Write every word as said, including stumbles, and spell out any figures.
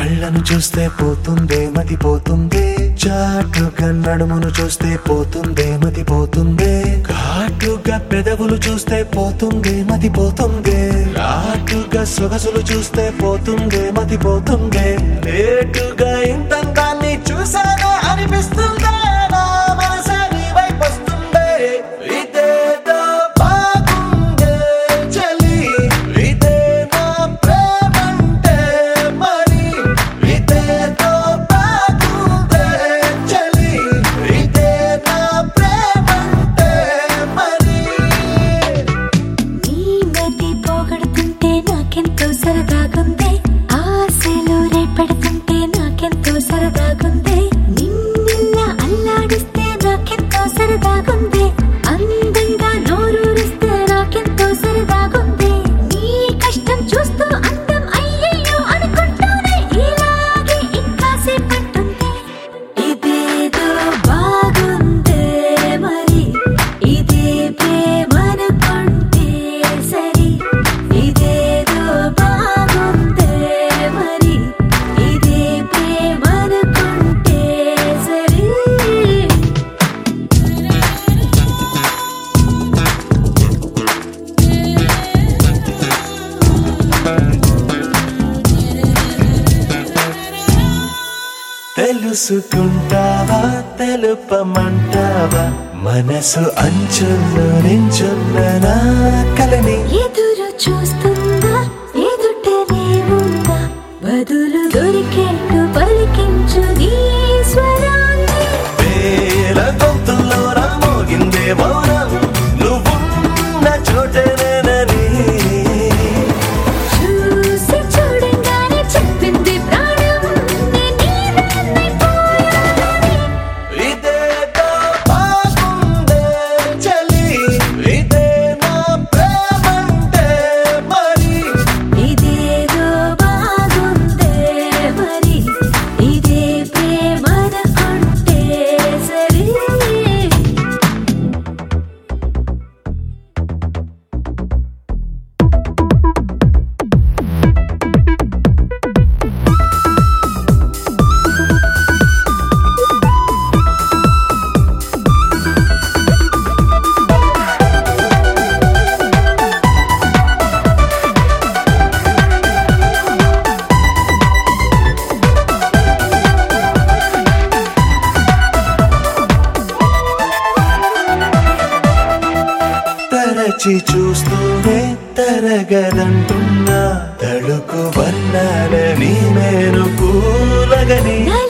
కళ్ళను చూస్తే పోతుందే మతి పోతుందే, చాటుగా నడుమును చూస్తే పోతుందే మతి పోతుందే, ఘాటుగా పెదవులు చూస్తే పోతుందే మతి పోతుందే, రాటుగా సొగసులు చూస్తే పోతుందే మతి పోతుందే, లేటుగా ఇంతందాన్ని చూసానే అనిపిస్తుందే, నా మనసే నీ వైపు వస్తుందే. ఇదేదో బాగుందే చలి, ఇదే నా ప్రేమంటే మరి, ఇదేదో బాగుందే చలి, ఇదే నా ప్రేమంటే మరి. నీ మతి పోగొడుతుంటే నాకెంతో సరదాగుంది, ఆశలు రేపెడుతుంటే నాకెంతో సరదాగుంది, నిన్నెల్లా అల్లాడిస్తే నాకెంతో సరదాగుంది, అందంగా నోరూరిస్తే నాకెంతో సరదాగుంది, నీ కష్టం చూస్తూ అందం అయ్యయ్యో అనుకుంటూనే ఇలాగే ఇంకాసేపట్టుంది. ఇదేదో బాగుందే మరి, ఇదే ప్రేమనుకుంటే సరి, ఇదేదో బాగుందే మరి, ఇదే ప్రేమనుకుంటే సరి. తెలుసుకుంటావా తెలుపమంటావా, మనసు అంచుల్లో నించున్న నా కలని. ఎదురు చూస్తుందా ఎదుటనే ఉందా, బదులు దొరికేట్టు పలికించు నీ స్వరాన్ని. వేల గొంతుల్లో రామోగిందే మౌనం, నువ్వున్న చోటనేనని. చూసి చూడంగానే చెప్పింది ప్రాణం, నేను నీదాన్నైపోయానని. ఇదేదో బాగుందే చలి, ఇదే నా ప్రేమంటే మరి, ఇదేదో బాగుందే మరి, ఇదే ప్రేమనుకుంటే సరి. తరచి చూస్తూనే తరగదంటున్నా, తడుకు వర్ణాలని నేను పూలగని.